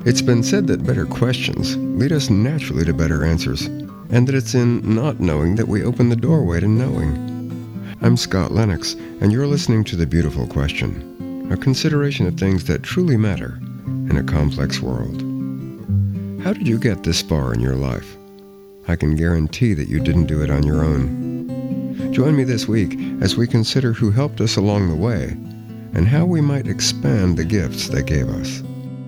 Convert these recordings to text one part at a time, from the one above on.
It's been said that better questions lead us naturally to better answers, and that it's in not knowing that we open the doorway to knowing. I'm Scott Lennox, and you're listening to The Beautiful Question, a consideration of things that truly matter in a complex world. How did you get this far in your life? I can guarantee that you didn't do it on your own. Join me this week as we consider who helped us along the way and how we might expand the gifts they gave us.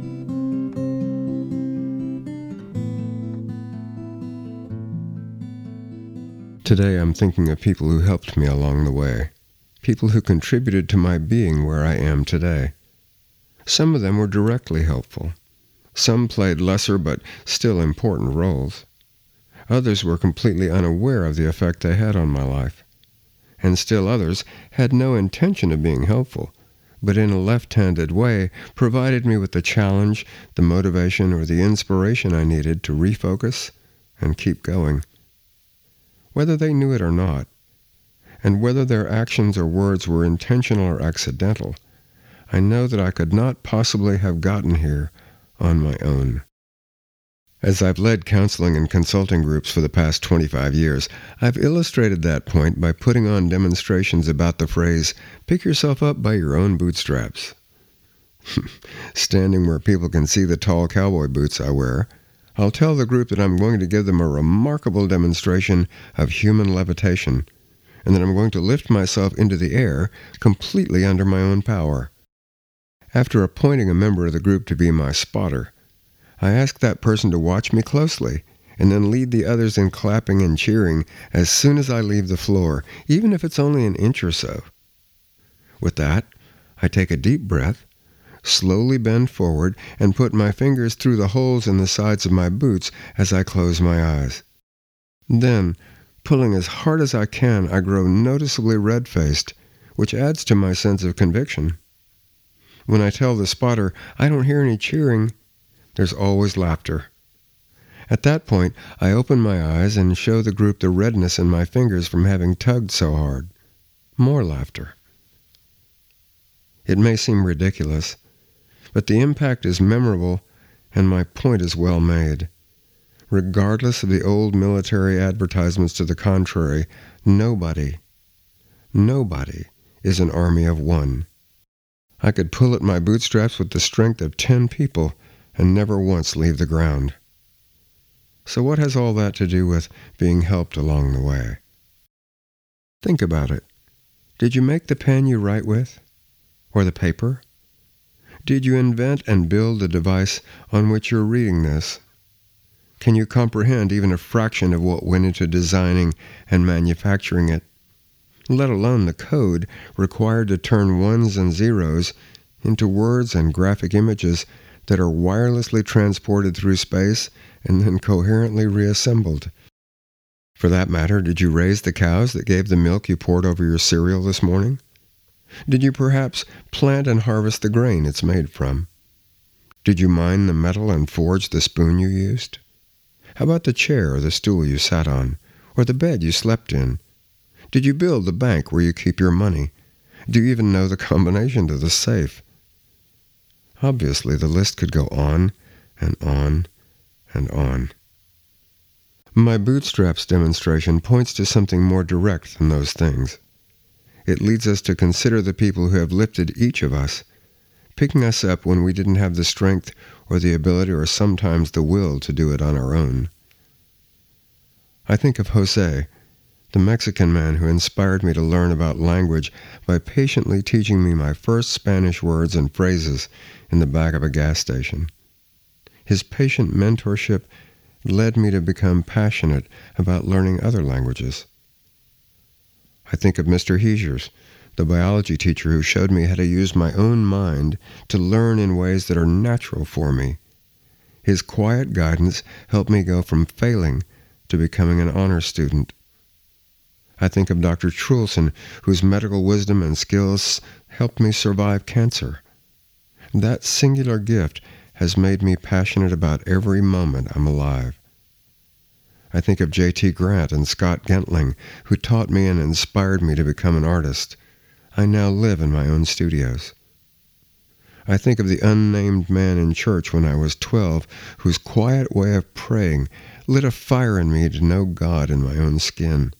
Today I'm thinking of people who helped me along the way, people who contributed to my being where I am today. Some of them were directly helpful. Some played lesser but still important roles. Others were completely unaware of the effect they had on my life. And still others had no intention of being helpful, but in a left-handed way provided me with the challenge, the motivation, or the inspiration I needed to refocus and keep going. Whether they knew it or not, and whether their actions or words were intentional or accidental, I know that I could not possibly have gotten here on my own. As I've led counseling and consulting groups for the past 25 years, I've illustrated that point by putting on demonstrations about the phrase, pick yourself up by your own bootstraps. Standing where people can see the tall cowboy boots I wear, I'll tell the group that I'm going to give them a remarkable demonstration of human levitation, and that I'm going to lift myself into the air completely under my own power. After appointing a member of the group to be my spotter, I ask that person to watch me closely and then lead the others in clapping and cheering as soon as I leave the floor, even if it's only an inch or so. With that, I take a deep breath, slowly bend forward, and put my fingers through the holes in the sides of my boots as I close my eyes. Then, pulling as hard as I can, I grow noticeably red-faced, which adds to my sense of conviction. When I tell the spotter I don't hear any cheering, there's always laughter. At that point, I open my eyes and show the group the redness in my fingers from having tugged so hard. More laughter. It may seem ridiculous, but the impact is memorable and my point is well made. Regardless of the old military advertisements to the contrary, nobody is an army of one. I could pull at my bootstraps with the strength of 10 people and never once leave the ground. So what has all that to do with being helped along the way? Think about it. Did you make the pen you write with? Or the paper? Did you invent and build the device on which you're reading this? Can you comprehend even a fraction of what went into designing and manufacturing it, let alone the code required to turn ones and zeros into words and graphic images that are wirelessly transported through space and then coherently reassembled? For that matter, did you raise the cows that gave the milk you poured over your cereal this morning? Did you perhaps plant and harvest the grain it's made from? Did you mine the metal and forge the spoon you used? How about the chair or the stool you sat on, or the bed you slept in? Did you build the bank where you keep your money? Do you even know the combination to the safe? Obviously, the list could go on and on and on. My bootstraps demonstration points to something more direct than those things. It leads us to consider the people who have lifted each of us, picking us up when we didn't have the strength or the ability or sometimes the will to do it on our own. I think of Jose, the Mexican man who inspired me to learn about language by patiently teaching me my first Spanish words and phrases in the back of a gas station. His patient mentorship led me to become passionate about learning other languages. I think of Mr. Heesers, the biology teacher who showed me how to use my own mind to learn in ways that are natural for me. His quiet guidance helped me go from failing to becoming an honor student. I think of Dr. Trulson, whose medical wisdom and skills helped me survive cancer. That singular gift has made me passionate about every moment I'm alive. I think of J.T. Grant and Scott Gentling, who taught me and inspired me to become an artist. I now live in my own studios. I think of the unnamed man in church when I was 12 whose quiet way of praying lit a fire in me to know God in my own skin.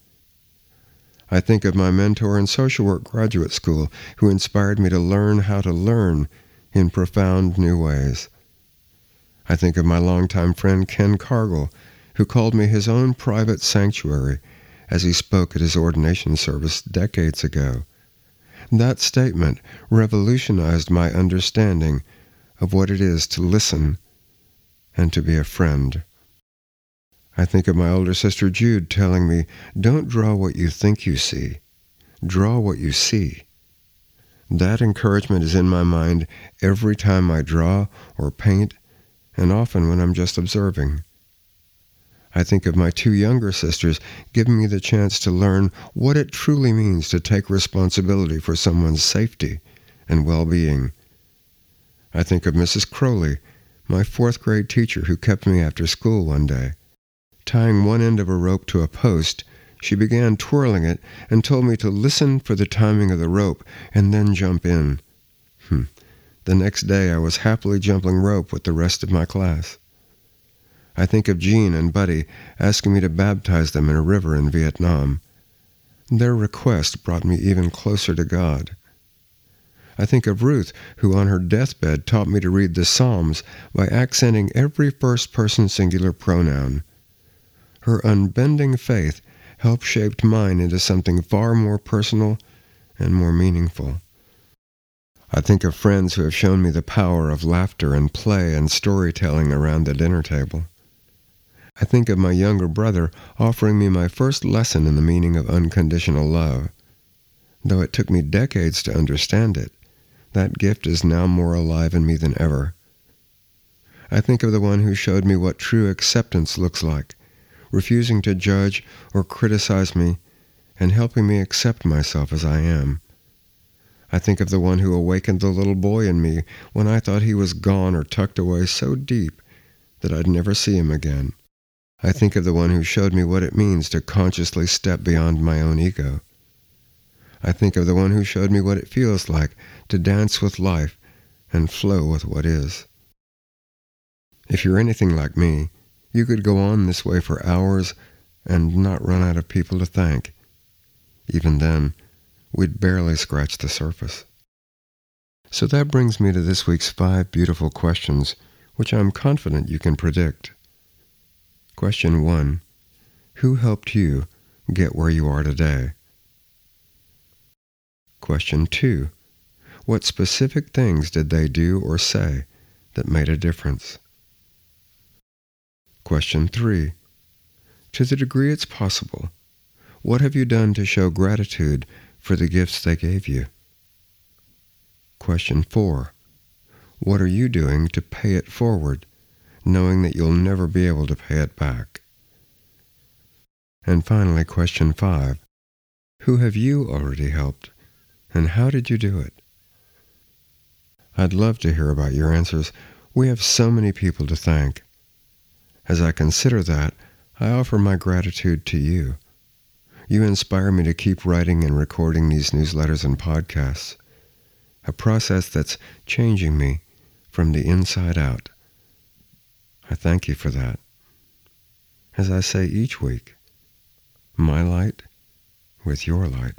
I think of my mentor in social work graduate school who inspired me to learn how to learn in profound new ways. I think of my longtime friend Ken Cargill, who called me his own private sanctuary as he spoke at his ordination service decades ago. That statement revolutionized my understanding of what it is to listen and to be a friend. I think of my older sister Jude telling me, "Don't draw what you think you see. Draw what you see." That encouragement is in my mind every time I draw or paint, and often when I'm just observing. I think of my two younger sisters giving me the chance to learn what it truly means to take responsibility for someone's safety and well-being. I think of Mrs. Crowley, my fourth-grade teacher who kept me after school one day. Tying one end of a rope to a post, she began twirling it and told me to listen for the timing of the rope and then jump in. The next day I was happily jumping rope with the rest of my class. I think of Jean and Buddy asking me to baptize them in a river in Vietnam. Their request brought me even closer to God. I think of Ruth, who on her deathbed taught me to read the Psalms by accenting every first-person singular pronoun. Her unbending faith helped shape mine into something far more personal and more meaningful. I think of friends who have shown me the power of laughter and play and storytelling around the dinner table. I think of my younger brother offering me my first lesson in the meaning of unconditional love. Though it took me decades to understand it, that gift is now more alive in me than ever. I think of the one who showed me what true acceptance looks like, refusing to judge or criticize me and helping me accept myself as I am. I think of the one who awakened the little boy in me when I thought he was gone or tucked away so deep that I'd never see him again. I think of the one who showed me what it means to consciously step beyond my own ego. I think of the one who showed me what it feels like to dance with life and flow with what is. If you're anything like me, you could go on this way for hours and not run out of people to thank. Even then, we'd barely scratch the surface. So that brings me to this week's 5 beautiful questions, which I'm confident you can predict. Question 1. Who helped you get where you are today? Question 2. What specific things did they do or say that made a difference? Question 3. To the degree it's possible, what have you done to show gratitude for the gifts they gave you? Question 4. What are you doing to pay it forward, knowing that you'll never be able to pay it back? And finally, question 5. Who have you already helped, and how did you do it? I'd love to hear about your answers. We have so many people to thank. As I consider that, I offer my gratitude to you. You inspire me to keep writing and recording these newsletters and podcasts, a process that's changing me from the inside out. I thank you for that. As I say each week, my light with your light.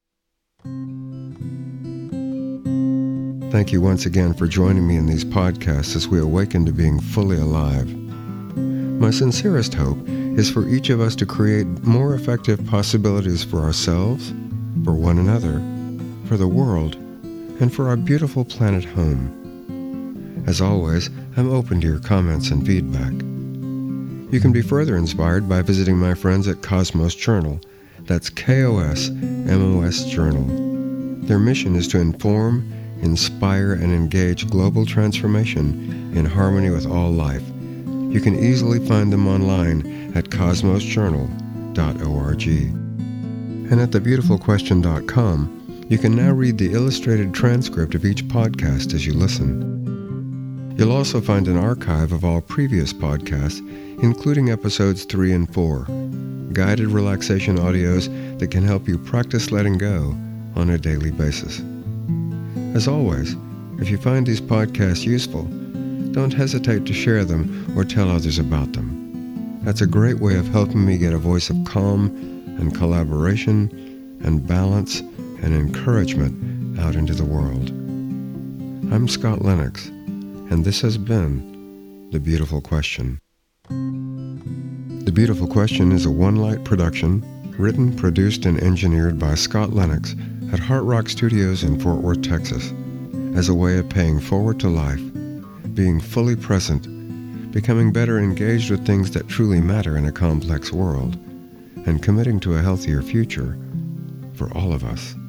Thank you once again for joining me in these podcasts as we awaken to being fully alive. My sincerest hope is for each of us to create more effective possibilities for ourselves, for one another, for the world, and for our beautiful planet home. As always, I'm open to your comments and feedback. You can be further inspired by visiting my friends at Cosmos Journal. That's KOSMOS Journal. Their mission is to inform, inspire, and engage global transformation in harmony with all life. You can easily find them online at cosmosjournal.org. And at thebeautifulquestion.com, you can now read the illustrated transcript of each podcast as you listen. You'll also find an archive of all previous podcasts, including episodes 3 and 4, guided relaxation audios that can help you practice letting go on a daily basis. As always, If you find these podcasts useful, don't hesitate to share them or tell others about them. That's a great way of helping me get a voice of calm and collaboration and balance and encouragement out into the world. I'm Scott Lennox, and this has been The Beautiful Question. The Beautiful Question is a One Light production, written, produced, and engineered by Scott Lennox at Heart Rock Studios in Fort Worth, Texas, as a way of paying forward to life, being fully present, becoming better engaged with things that truly matter in a complex world, and committing to a healthier future for all of us.